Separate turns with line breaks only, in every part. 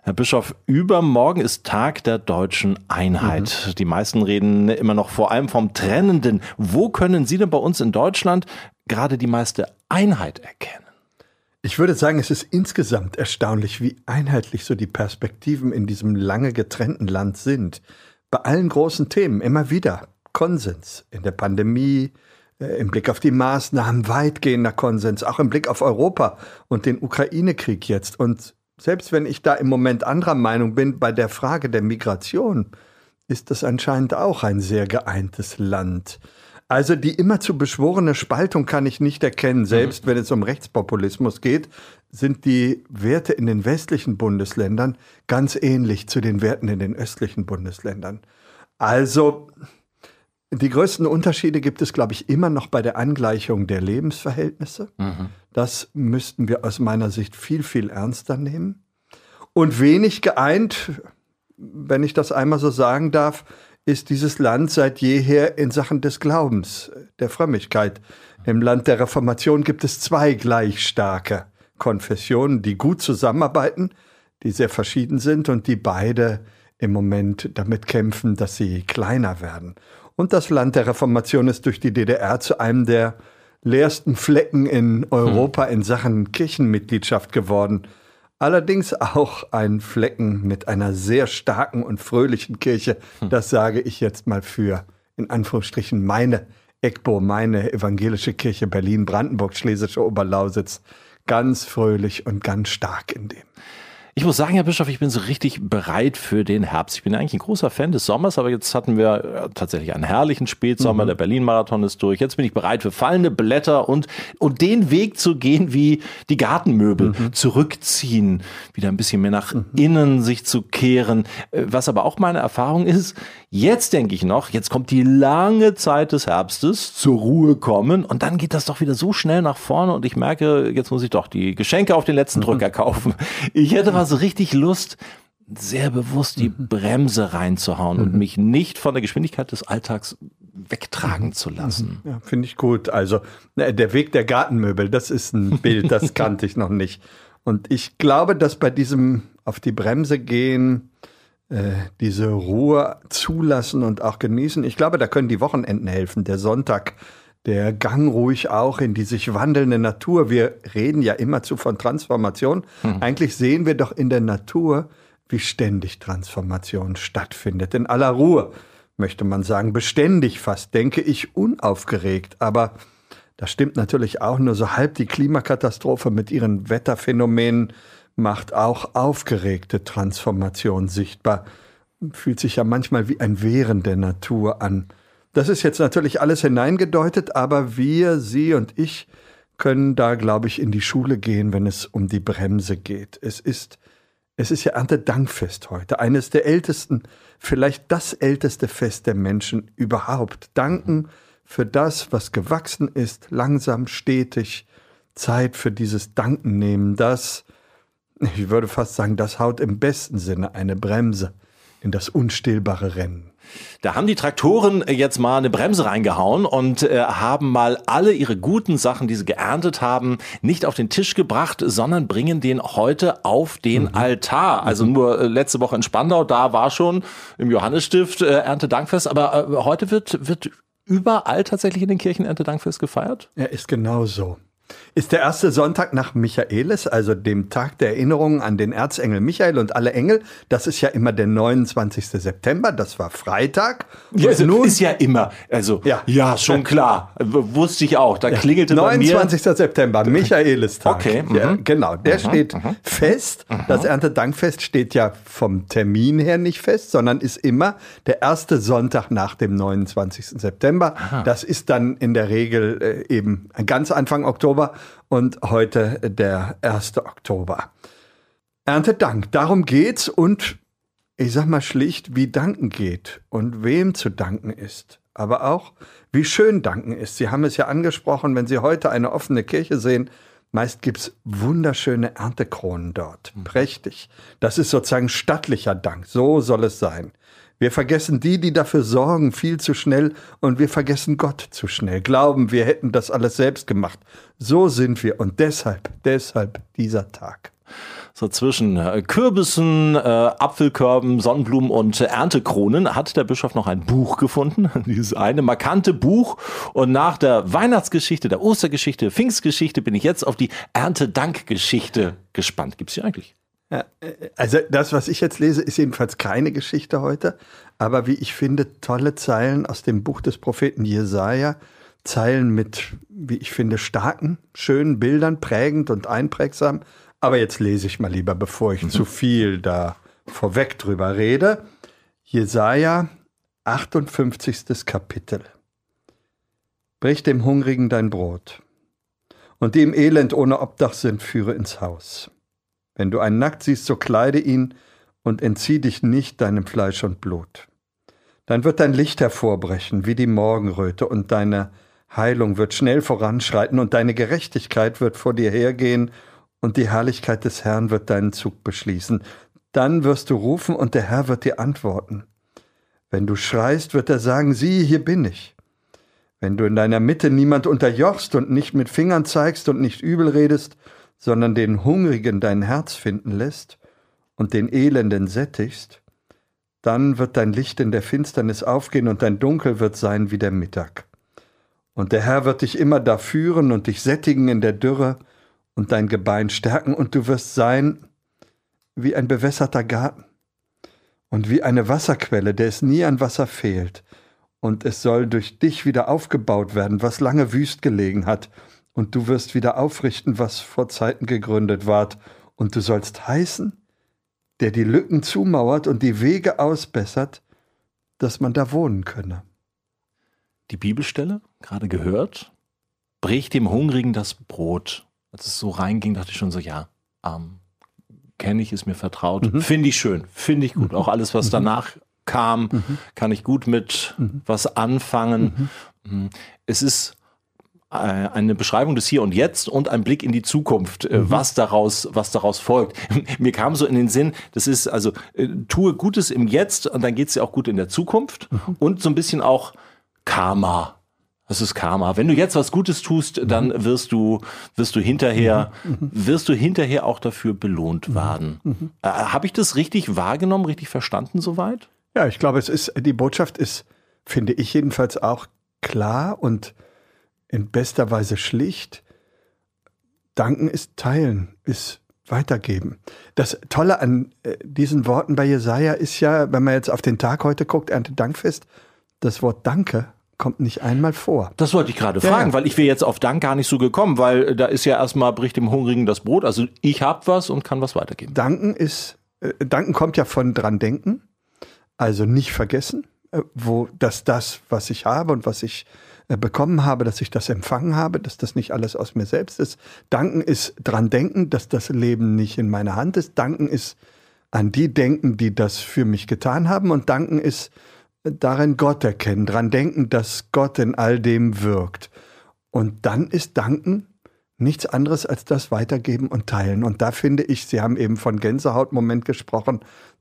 Herr Bischof, übermorgen ist Tag der deutschen Einheit. Die meisten reden immer noch vor allem vom Trennenden. Wo können Sie denn bei uns in Deutschland gerade die meiste Einheit erkennen?
Ich würde sagen, es ist insgesamt erstaunlich, wie einheitlich so die Perspektiven in diesem lange getrennten Land sind. Bei allen großen Themen immer wieder Konsens. In der Pandemie, im Blick auf die Maßnahmen, weitgehender Konsens, auch im Blick auf Europa und den Ukraine-Krieg jetzt. Und selbst wenn ich da im Moment anderer Meinung bin, bei der Frage der Migration ist das anscheinend auch ein sehr geeintes Land. Also die immerzu beschworene Spaltung kann ich nicht erkennen. Selbst wenn es um Rechtspopulismus geht, sind die Werte in den westlichen Bundesländern ganz ähnlich zu den Werten in den östlichen Bundesländern. Also die größten Unterschiede gibt es, glaube ich, immer noch bei der Angleichung der Lebensverhältnisse. Das müssten wir aus meiner Sicht viel, viel ernster nehmen. Und wenig geeint, wenn ich das einmal so sagen darf, ist dieses Land seit jeher in Sachen des Glaubens, der Frömmigkeit. Im Land der Reformation gibt es zwei gleich starke Konfessionen, die gut zusammenarbeiten, die sehr verschieden sind und die beide im Moment damit kämpfen, dass sie kleiner werden. Und das Land der Reformation ist durch die DDR zu einem der leersten Flecken in Europa in Sachen Kirchenmitgliedschaft geworden. Allerdings auch ein Flecken mit einer sehr starken und fröhlichen Kirche. Das sage ich jetzt mal für, in Anführungsstrichen, meine EGBO, meine evangelische Kirche Berlin-Brandenburg, Schlesische Oberlausitz. Ganz fröhlich und ganz stark in dem.
Ich muss sagen, Herr Bischof, ich bin so richtig bereit für den Herbst. Ich bin eigentlich ein großer Fan des Sommers, aber jetzt hatten wir tatsächlich einen herrlichen Spätsommer. Der Berlin-Marathon ist durch. Jetzt bin ich bereit für fallende Blätter und den Weg zu gehen, wie die Gartenmöbel zurückziehen, wieder ein bisschen mehr nach innen sich zu kehren. Was aber auch meine Erfahrung ist, jetzt denke ich noch, jetzt kommt die lange Zeit des Herbstes, zur Ruhe kommen und dann geht das doch wieder so schnell nach vorne und ich merke, jetzt muss ich doch die Geschenke auf den letzten Drücker kaufen. Ich hätte so richtig Lust, sehr bewusst die Bremse reinzuhauen und mich nicht von der Geschwindigkeit des Alltags wegtragen zu lassen.
Ja, finde ich gut. Also der Weg der Gartenmöbel, das ist ein Bild, das kannte ich noch nicht. Und ich glaube, dass bei diesem auf die Bremse gehen, diese Ruhe zulassen und auch genießen, ich glaube, da können die Wochenenden helfen. Der Sonntag, der Gang ruhig auch in die sich wandelnde Natur. Wir reden ja immerzu von Transformation. Eigentlich sehen wir doch in der Natur, wie ständig Transformation stattfindet. In aller Ruhe, möchte man sagen, beständig fast, denke ich, unaufgeregt. Aber das stimmt natürlich auch nur so halb. Die Klimakatastrophe mit ihren Wetterphänomenen macht auch aufgeregte Transformation sichtbar. Fühlt sich ja manchmal wie ein Wehren der Natur an. Das ist jetzt natürlich alles hineingedeutet, aber wir, Sie und ich, können da, glaube ich, in die Schule gehen, wenn es um die Bremse geht. Es ist ja Erntedankfest heute, eines der ältesten, vielleicht das älteste Fest der Menschen überhaupt. Danken für das, was gewachsen ist, langsam, stetig. Zeit für dieses Danken nehmen, das, ich würde fast sagen, das haut im besten Sinne eine Bremse in das unstillbare Rennen.
Da haben die Traktoren jetzt mal eine Bremse reingehauen und haben mal alle ihre guten Sachen, die sie geerntet haben, nicht auf den Tisch gebracht, sondern bringen den heute auf den Altar. Also nur letzte Woche in Spandau, da war schon im Johannesstift Erntedankfest, aber heute wird überall tatsächlich in den Kirchen Erntedankfest gefeiert?
Ja, ist genau so. Ist der erste Sonntag nach Michaelis, also dem Tag der Erinnerung an den Erzengel Michael und alle Engel. Das ist ja immer der 29. September, das war Freitag.
Ja, also nun ist ja immer, also ja schon klar, wusste ich auch, da klingelte bei mir.
29. September, Michaelistag. Okay. Ja, genau, der steht fest. Das Erntedankfest steht ja vom Termin her nicht fest, sondern ist immer der erste Sonntag nach dem 29. September. Aha. Das ist dann in der Regel eben ganz Anfang Oktober. Und heute der 1. Oktober. Erntedank, darum geht's und ich sag mal schlicht, wie danken geht und wem zu danken ist. Aber auch, wie schön danken ist. Sie haben es ja angesprochen, wenn Sie heute eine offene Kirche sehen, meist gibt's wunderschöne Erntekronen dort. Prächtig. Das ist sozusagen stattlicher Dank. So soll es sein. Wir vergessen die dafür sorgen, viel zu schnell und wir vergessen Gott zu schnell. Glauben, wir hätten das alles selbst gemacht. So sind wir und deshalb dieser Tag.
So zwischen Kürbissen, Apfelkörben, Sonnenblumen und Erntekronen hat der Bischof noch ein Buch gefunden. Dieses eine markante Buch. Und nach der Weihnachtsgeschichte, der Ostergeschichte, Pfingstgeschichte bin ich jetzt auf die Erntedankgeschichte gespannt. Gibt's die eigentlich?
Ja, also das, was ich jetzt lese, ist jedenfalls keine Geschichte heute. Aber wie ich finde, tolle Zeilen aus dem Buch des Propheten Jesaja. Zeilen mit, wie ich finde, starken, schönen Bildern, prägend und einprägsam. Aber jetzt lese ich mal lieber, bevor ich zu viel da vorweg drüber rede. Jesaja, 58. Kapitel. Brich dem Hungrigen dein Brot, und die im Elend ohne Obdach sind, führe ins Haus. Wenn du einen nackt siehst, so kleide ihn und entzieh dich nicht deinem Fleisch und Blut. Dann wird dein Licht hervorbrechen wie die Morgenröte, und deine Heilung wird schnell voranschreiten, und deine Gerechtigkeit wird vor dir hergehen, und die Herrlichkeit des Herrn wird deinen Zug beschließen. Dann wirst du rufen, und der Herr wird dir antworten. Wenn du schreist, wird er sagen, siehe, hier bin ich. Wenn du in deiner Mitte niemand unterjochst und nicht mit Fingern zeigst und nicht übel redest, sondern den Hungrigen dein Herz finden lässt und den Elenden sättigst, dann wird dein Licht in der Finsternis aufgehen und dein Dunkel wird sein wie der Mittag. Und der Herr wird dich immer da führen und dich sättigen in der Dürre und dein Gebein stärken, und du wirst sein wie ein bewässerter Garten und wie eine Wasserquelle, der es nie an Wasser fehlt. Und es soll durch dich wieder aufgebaut werden, was lange wüst gelegen hat. Und du wirst wieder aufrichten, was vor Zeiten gegründet ward. Und du sollst heißen, der die Lücken zumauert und die Wege ausbessert, dass man da wohnen könne.
Die Bibelstelle, gerade gehört, brich dem Hungrigen das Brot. Als es so reinging, dachte ich schon so, ja, kenne ich, ist mir vertraut. Finde ich schön, finde ich gut. Auch alles, was danach kam, kann ich gut mit was anfangen. Es ist eine Beschreibung des Hier und Jetzt und ein Blick in die Zukunft, was daraus folgt. Mir kam so in den Sinn, das ist also, tue Gutes im Jetzt und dann geht es dir auch gut in der Zukunft und so ein bisschen auch Karma. Das ist Karma. Wenn du jetzt was Gutes tust, dann wirst du hinterher auch dafür belohnt werden. Habe ich das richtig wahrgenommen, richtig verstanden soweit?
Ja, ich glaube, die Botschaft ist, finde ich jedenfalls auch klar und in bester Weise schlicht. Danken ist teilen, ist weitergeben. Das Tolle an diesen Worten bei Jesaja ist ja, wenn man jetzt auf den Tag heute guckt, Erntedankfest, das Wort Danke kommt nicht einmal vor.
Das wollte ich gerade fragen, weil ich wäre jetzt auf Dank gar nicht so gekommen, weil da ist ja erstmal, bricht dem Hungrigen das Brot, also ich habe was und kann was weitergeben.
Danken kommt ja von dran denken, also nicht vergessen, dass das, was ich habe und was ich bekommen habe, dass ich das empfangen habe, dass das nicht alles aus mir selbst ist. Danken ist dran denken, dass das Leben nicht in meiner Hand ist. Danken ist an die denken, die das für mich getan haben, und Danken ist darin Gott erkennen, dran denken, dass Gott in all dem wirkt. Und dann ist Danken nichts anderes als das Weitergeben und Teilen. Und da finde ich, Sie haben eben von Gänsehautmoment gesprochen,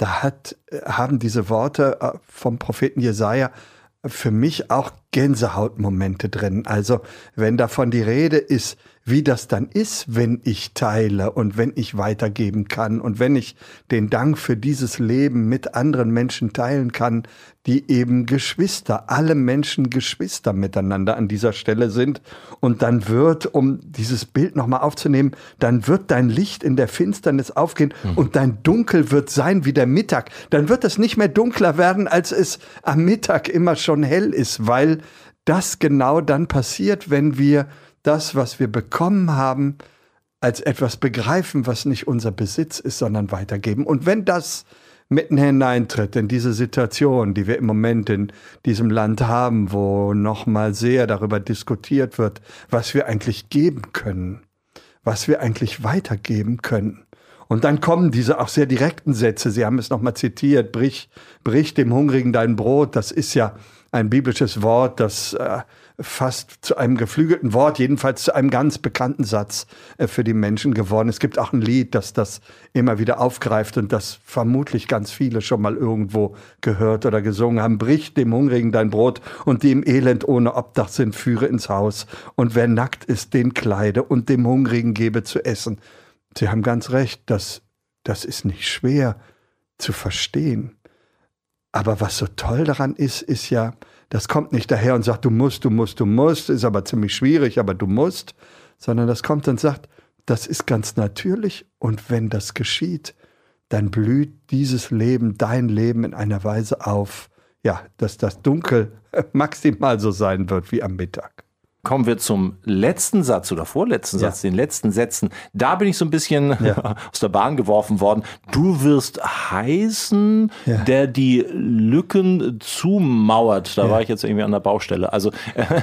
haben diese Worte vom Propheten Jesaja für mich auch Gänsehautmomente drin. Also wenn davon die Rede ist, wie das dann ist, wenn ich teile und wenn ich weitergeben kann und wenn ich den Dank für dieses Leben mit anderen Menschen teilen kann, die eben alle Menschen Geschwister miteinander an dieser Stelle sind. Und dann wird, um dieses Bild nochmal aufzunehmen, dann wird dein Licht in der Finsternis aufgehen und dein Dunkel wird sein wie der Mittag. Dann wird es nicht mehr dunkler werden, als es am Mittag immer schon hell ist, weil das genau dann passiert, wenn wir das, was wir bekommen haben, als etwas begreifen, was nicht unser Besitz ist, sondern weitergeben. Und wenn das mitten hineintritt in diese Situation, die wir im Moment in diesem Land haben, wo nochmal sehr darüber diskutiert wird, was wir eigentlich geben können, was wir eigentlich weitergeben können. Und dann kommen diese auch sehr direkten Sätze, Sie haben es nochmal zitiert, brich dem Hungrigen dein Brot, das ist ja ein biblisches Wort, das fast zu einem geflügelten Wort, jedenfalls zu einem ganz bekannten Satz für die Menschen geworden. Es gibt auch ein Lied, das das immer wieder aufgreift und das vermutlich ganz viele schon mal irgendwo gehört oder gesungen haben. Brich dem Hungrigen dein Brot und die im Elend ohne Obdach sind, führe ins Haus. Und wer nackt ist, den kleide und dem Hungrigen gebe zu essen. Sie haben ganz recht, das ist nicht schwer zu verstehen. Aber was so toll daran ist ja, das kommt nicht daher und sagt, du musst, ist aber ziemlich schwierig, aber du musst, sondern das kommt und sagt, das ist ganz natürlich und wenn das geschieht, dann blüht dieses Leben, dein Leben in einer Weise auf, ja, dass das Dunkel maximal so sein wird wie am Mittag.
Kommen wir zum letzten Satz oder vorletzten Satz, den letzten Sätzen. Da bin ich so ein bisschen aus der Bahn geworfen worden. Du wirst heißen, der die Lücken zumauert. Da war ich jetzt irgendwie an der Baustelle. Also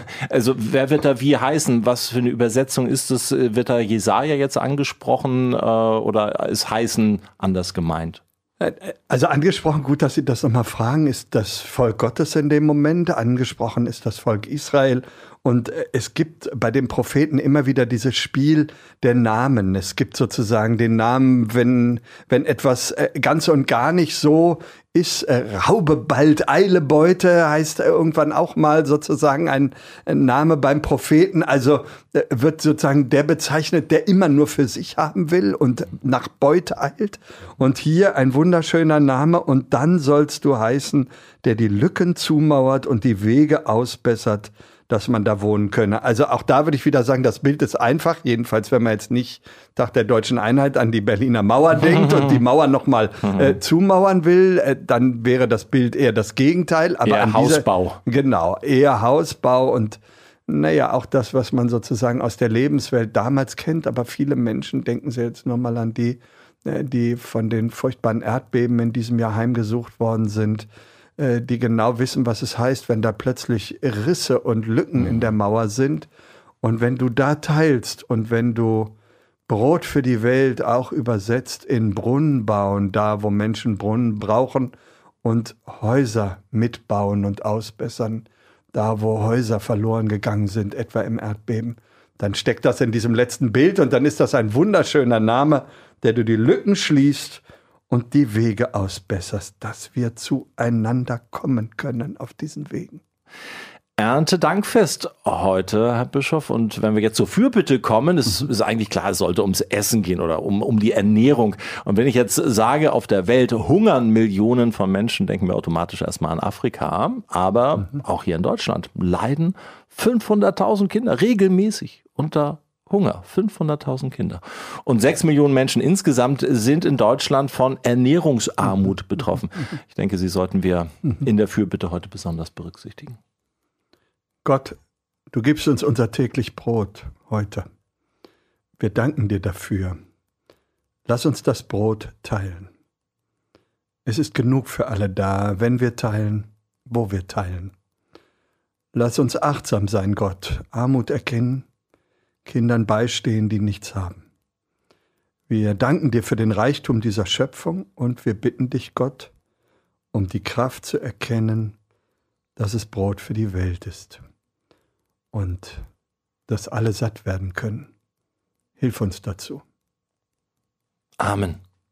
wer wird da wie heißen? Was für eine Übersetzung ist es? Wird da Jesaja jetzt angesprochen oder ist heißen anders gemeint?
Also angesprochen, gut, dass Sie das nochmal fragen, ist das Volk Gottes in dem Moment. Angesprochen ist das Volk Israel. Und es gibt bei den Propheten immer wieder dieses Spiel der Namen. Es gibt sozusagen den Namen, wenn etwas ganz und gar nicht so ist. Raube bald, eile Beute heißt irgendwann auch mal sozusagen ein Name beim Propheten. Also wird sozusagen der bezeichnet, der immer nur für sich haben will und nach Beute eilt. Und hier ein wunderschöner Name. Und dann sollst du heißen, der die Lücken zumauert und die Wege ausbessert, dass man da wohnen könne. Also auch da würde ich wieder sagen, das Bild ist einfach, jedenfalls wenn man jetzt nicht Tag der Deutschen Einheit an die Berliner Mauer denkt und die Mauer nochmal zumauern will, dann wäre das Bild eher das Gegenteil. Aber
eher Hausbau.
Genau, eher Hausbau und naja, auch das, was man sozusagen aus der Lebenswelt damals kennt, aber viele Menschen, denken Sie jetzt nochmal an die von den furchtbaren Erdbeben in diesem Jahr heimgesucht worden sind, die genau wissen, was es heißt, wenn da plötzlich Risse und Lücken in der Mauer sind. Und wenn du da teilst und wenn du Brot für die Welt auch übersetzt in Brunnen bauen, da wo Menschen Brunnen brauchen und Häuser mitbauen und ausbessern, da wo Häuser verloren gegangen sind, etwa im Erdbeben, dann steckt das in diesem letzten Bild und dann ist das ein wunderschöner Name, der du die Lücken schließt und die Wege ausbesserst, dass wir zueinander kommen können auf diesen Wegen.
Erntedankfest heute, Herr Bischof. Und wenn wir jetzt zur Fürbitte kommen, ist eigentlich klar, es sollte ums Essen gehen oder um die Ernährung. Und wenn ich jetzt sage, auf der Welt hungern Millionen von Menschen, denken wir automatisch erstmal an Afrika. Aber auch hier in Deutschland leiden 500.000 Kinder regelmäßig unter Hunger, 500.000 Kinder. Und 6 Millionen Menschen insgesamt sind in Deutschland von Ernährungsarmut betroffen. Ich denke, sie sollten wir in der Fürbitte heute besonders berücksichtigen.
Gott, du gibst uns unser täglich Brot heute. Wir danken dir dafür. Lass uns das Brot teilen. Es ist genug für alle da, wenn wir teilen, wo wir teilen. Lass uns achtsam sein, Gott, Armut erkennen, Kindern beistehen, die nichts haben. Wir danken dir für den Reichtum dieser Schöpfung und wir bitten dich, Gott, um die Kraft zu erkennen, dass es Brot für die Welt ist und dass alle satt werden können. Hilf uns dazu.
Amen.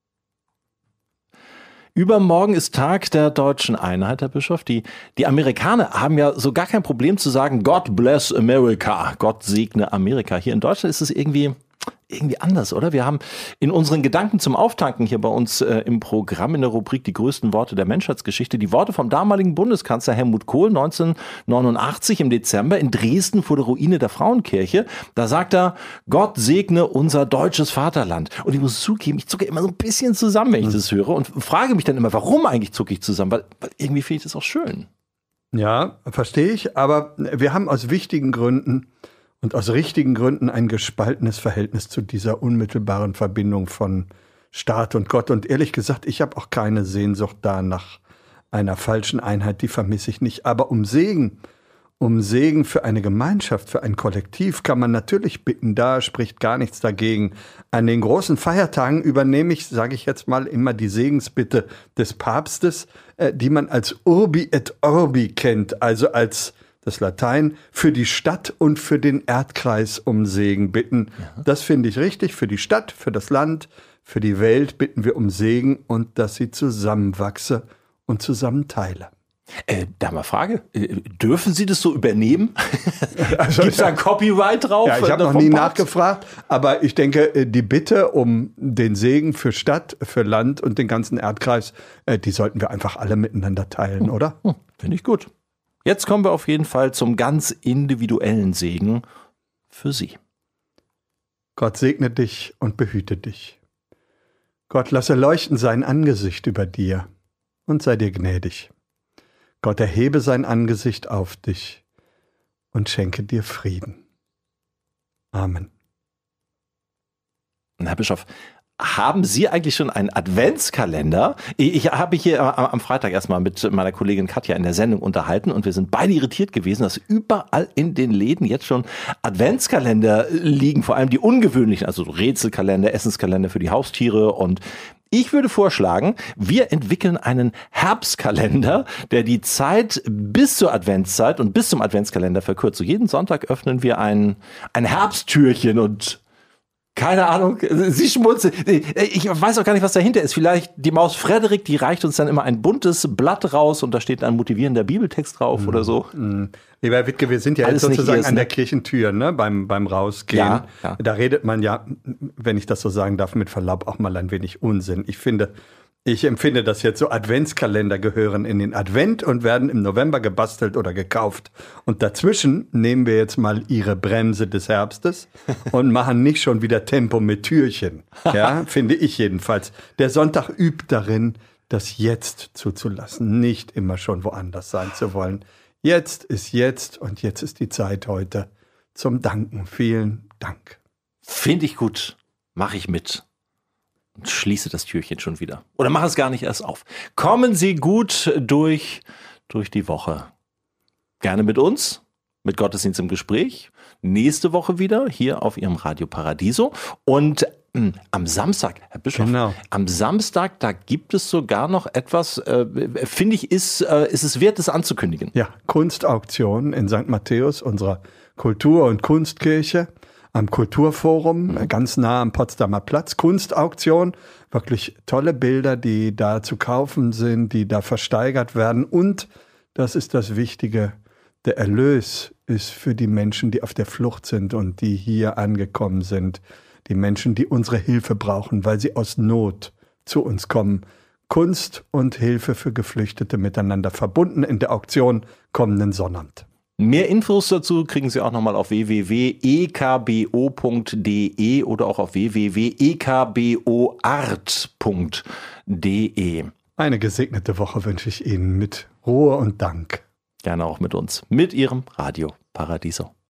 Übermorgen ist Tag der Deutschen Einheit, Herr Bischof. Die Amerikaner haben ja so gar kein Problem zu sagen, God bless America, Gott segne Amerika. Hier in Deutschland ist es irgendwie anders, oder? Wir haben in unseren Gedanken zum Auftanken hier bei uns im Programm in der Rubrik Die größten Worte der Menschheitsgeschichte die Worte vom damaligen Bundeskanzler Helmut Kohl 1989 im Dezember in Dresden vor der Ruine der Frauenkirche. Da sagt er, Gott segne unser deutsches Vaterland. Und ich muss zugeben, ich zucke immer so ein bisschen zusammen, wenn ich das höre und frage mich dann immer, warum eigentlich zucke ich zusammen? Weil irgendwie finde ich das auch schön.
Ja, verstehe ich, aber wir haben aus wichtigen Gründen und aus richtigen Gründen ein gespaltenes Verhältnis zu dieser unmittelbaren Verbindung von Staat und Gott. Und ehrlich gesagt, ich habe auch keine Sehnsucht da nach einer falschen Einheit, die vermisse ich nicht. Aber um Segen für eine Gemeinschaft, für ein Kollektiv kann man natürlich bitten, da spricht gar nichts dagegen. An den großen Feiertagen übernehme ich, sage ich jetzt mal, immer die Segensbitte des Papstes, die man als Urbi et Orbi kennt, also als das Latein, für die Stadt und für den Erdkreis um Segen bitten. Ja. Das finde ich richtig. Für die Stadt, für das Land, für die Welt bitten wir um Segen und dass sie zusammenwachse und zusammen teile.
Da mal Frage, dürfen Sie das so übernehmen? Also, gibt es da ein Copyright drauf?
Ja, ich habe noch nie nachgefragt, aber ich denke, die Bitte um den Segen für Stadt, für Land und den ganzen Erdkreis, die sollten wir einfach alle miteinander teilen, oder?
Finde ich gut. Jetzt kommen wir auf jeden Fall zum ganz individuellen Segen für Sie.
Gott segne dich und behüte dich. Gott lasse leuchten sein Angesicht über dir und sei dir gnädig. Gott erhebe sein Angesicht auf dich und schenke dir Frieden. Amen.
Herr Bischof, haben Sie eigentlich schon einen Adventskalender? Ich habe hier am Freitag erstmal mit meiner Kollegin Katja in der Sendung unterhalten und wir sind beide irritiert gewesen, dass überall in den Läden jetzt schon Adventskalender liegen, vor allem die ungewöhnlichen, also Rätselkalender, Essenskalender für die Haustiere. Und ich würde vorschlagen, wir entwickeln einen Herbstkalender, der die Zeit bis zur Adventszeit und bis zum Adventskalender verkürzt. So jeden Sonntag öffnen wir ein Herbsttürchen und keine Ahnung, Sie schmunzeln. Ich weiß auch gar nicht, was dahinter ist. Vielleicht die Maus Frederik, die reicht uns dann immer ein buntes Blatt raus und da steht ein motivierender Bibeltext drauf oder so.
Lieber Herr Wittke, wir sind ja jetzt sozusagen an der Kirchentür, ne? beim Rausgehen.
Ja.
Da redet man ja, wenn ich das so sagen darf, mit Verlaub auch mal ein wenig Unsinn. Ich empfinde, dass jetzt so Adventskalender gehören in den Advent und werden im November gebastelt oder gekauft. Und dazwischen nehmen wir jetzt mal Ihre Bremse des Herbstes und machen nicht schon wieder Tempo mit Türchen. Ja, finde ich jedenfalls. Der Sonntag übt darin, das Jetzt zuzulassen, nicht immer schon woanders sein zu wollen. Jetzt ist jetzt und jetzt ist die Zeit heute zum Danken. Vielen Dank.
Finde ich gut. Mache ich mit. Und schließe das Türchen schon wieder. Oder mach es gar nicht erst auf. Kommen Sie gut durch die Woche. Gerne mit uns, mit Gottesdienst im Gespräch. Nächste Woche wieder hier auf Ihrem Radio Paradiso. Und am Samstag, Herr Bischof, am Samstag, da gibt es sogar noch etwas, finde ich, ist es wert, es anzukündigen.
Ja, Kunstauktion in St. Matthäus, unserer Kultur- und Kunstkirche. Am Kulturforum, ganz nah am Potsdamer Platz, Kunstauktion, wirklich tolle Bilder, die da zu kaufen sind, die da versteigert werden. Und, das ist das Wichtige, der Erlös ist für die Menschen, die auf der Flucht sind und die hier angekommen sind. Die Menschen, die unsere Hilfe brauchen, weil sie aus Not zu uns kommen. Kunst und Hilfe für Geflüchtete miteinander verbunden in der Auktion kommenden Sonnabend.
Mehr Infos dazu kriegen Sie auch nochmal auf www.ekbo.de oder auch auf www.ekboart.de.
Eine gesegnete Woche wünsche ich Ihnen mit Ruhe und Dank.
Gerne auch mit uns, mit Ihrem Radio Paradiso.